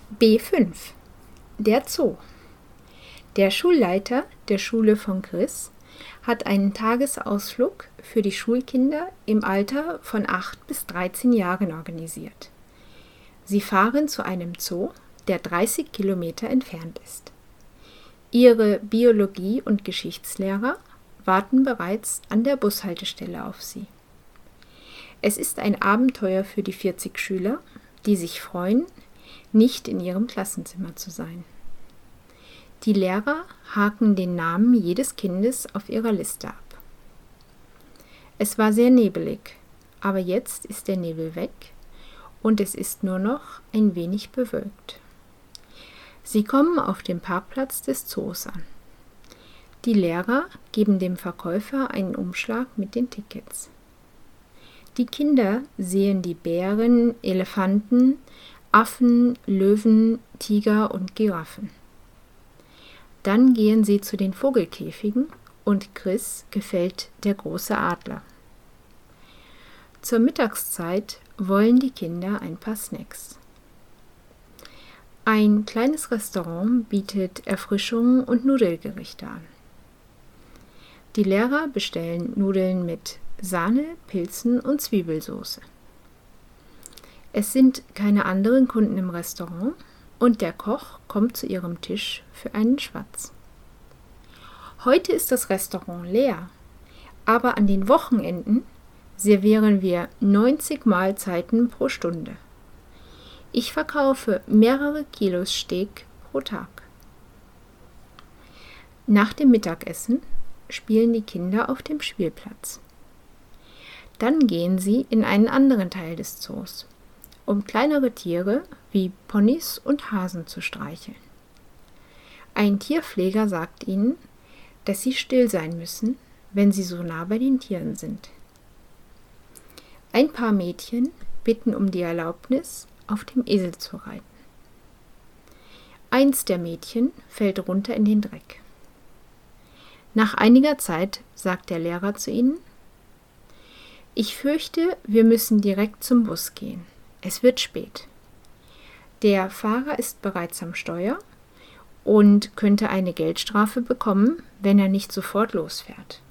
B5. Der Zoo. Der Schulleiter der Schule von Chris hat einen Tagesausflug für die Schulkinder im Alter von 8 bis 13 Jahren organisiert. Sie fahren zu einem Zoo, der 30 Kilometer entfernt ist. Ihre Biologie- und Geschichtslehrer warten bereits an der Bushaltestelle auf sie. Es ist ein Abenteuer für die 40 Schüler, die sich freuen, nicht in ihrem Klassenzimmer zu sein. Die Lehrer haken den Namen jedes Kindes auf ihrer Liste ab. Es war sehr nebelig, aber jetzt ist der Nebel weg und es ist nur noch ein wenig bewölkt. Sie kommen auf dem Parkplatz des Zoos an. Die Lehrer geben dem Verkäufer einen Umschlag mit den Tickets. Die Kinder sehen die Bären, Elefanten, Affen, Löwen, Tiger und Giraffen. Dann gehen sie zu den Vogelkäfigen und Chris gefällt der große Adler. Zur Mittagszeit wollen die Kinder ein paar Snacks. Ein kleines Restaurant bietet Erfrischungen und Nudelgerichte an. Die Lehrer bestellen Nudeln mit Sahne, Pilzen und Zwiebelsauce. Es sind keine anderen Kunden im Restaurant und der Koch kommt zu ihrem Tisch für einen Schwatz. Heute ist das Restaurant leer, aber an den Wochenenden servieren wir 90 Mahlzeiten pro Stunde. Ich verkaufe mehrere Kilos Steak pro Tag. Nach dem Mittagessen spielen die Kinder auf dem Spielplatz. Dann gehen sie in einen anderen Teil des Zoos, um kleinere Tiere wie Ponys und Hasen zu streicheln. Ein Tierpfleger sagt ihnen, dass sie still sein müssen, wenn sie so nah bei den Tieren sind. Ein paar Mädchen bitten um die Erlaubnis, auf dem Esel zu reiten. Eins der Mädchen fällt runter in den Dreck. Nach einiger Zeit sagt der Lehrer zu ihnen: Ich fürchte, wir müssen direkt zum Bus gehen. Es wird spät. Der Fahrer ist bereits am Steuer und könnte eine Geldstrafe bekommen, wenn er nicht sofort losfährt.